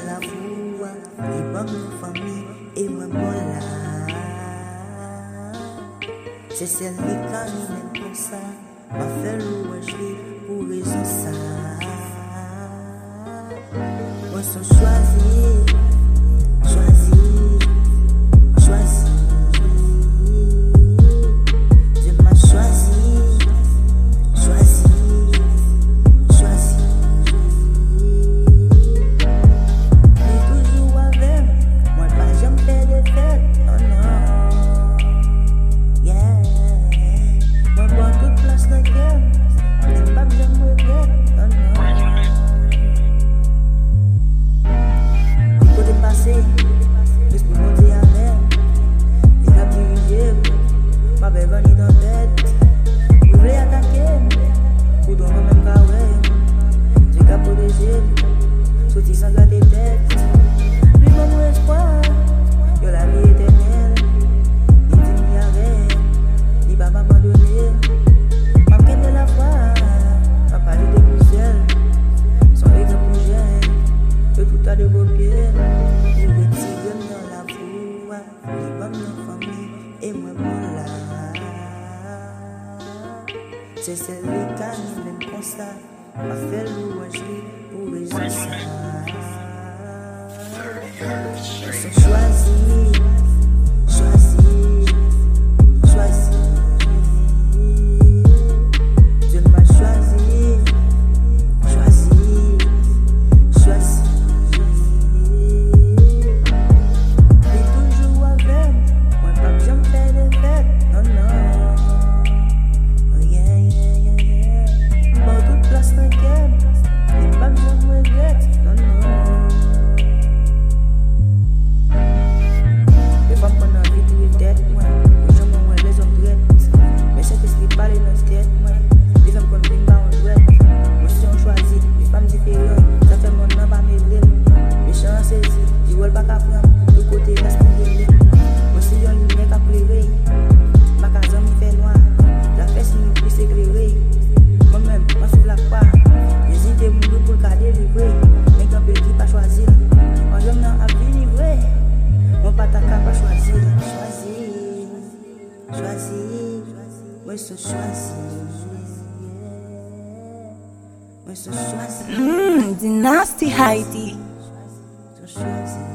la voie, les bonnes familles et moi voilà. C'est celle qui carine comme ça, m'a fait louange pour raison ça. Moi sont choisis, choisis, choisis. Dieu m'a choisi, choisi, choisi. Il est toujours avec moi, pas jamais fait de fête, oh non. Yeah, moi prends toute place dans le cœur, n'est pas bien me regretter, oh non. Il faut dépasser, l'esprit monter avec, il a dirigé, ma belle venue dans la tête. Vous voulez attaquer, pour ton même carré, j'ai qu'à protéger, sorti sans garder tête. Lui mon espoir, yo la vie éternelle, il dit m'y arrête, il va m'abandonner. M'a qu'elle de la foi, m'a parlé de Bruxelles, son exemple pour jeune, que tout a de beaux pieds. Il retire dans la voie, les bonnes familles et moi bon là. C'est celle qui gagne même comme ça, m'a fait louange pour raison ça. Ils sont choisis, choisis, choisis. Dieu m'a choisi, choisi, choisi. Il est toujours avec moi, pas jamais fait de fête, non, non. Oh yeah, yeah, yeah, yeah. Pour toute place dans le cœur, n'est pas bien me regretter, non, non. Les femmes qu'on a envie de tête, moi, les gens m'ont les hommes drettes. Mais cet esprit parle dans notre tête, moi. Les femmes qu'on vient pas en jouette. Moi, si on choisit, les femmes différentes, ça fait mon nom, pas mes blêmes. Les gens saisis, ils veulent pas qu'à prendre, de côté, laisse tomber les. Moi, si on lumière qu'à pleurer, ma case me fait noir, la fesse nous plus éclairée. Moi-même, moi, sous la croix, j'hésite à mourir pour le cas délivrer. Mais quand petit pas choisir, en j'aime dans la vie livrée. Mon pata pas choisir, choisir, choisir. Moi, je choisis. Moi, je choisis. Dynasty Heidi. Je choisis.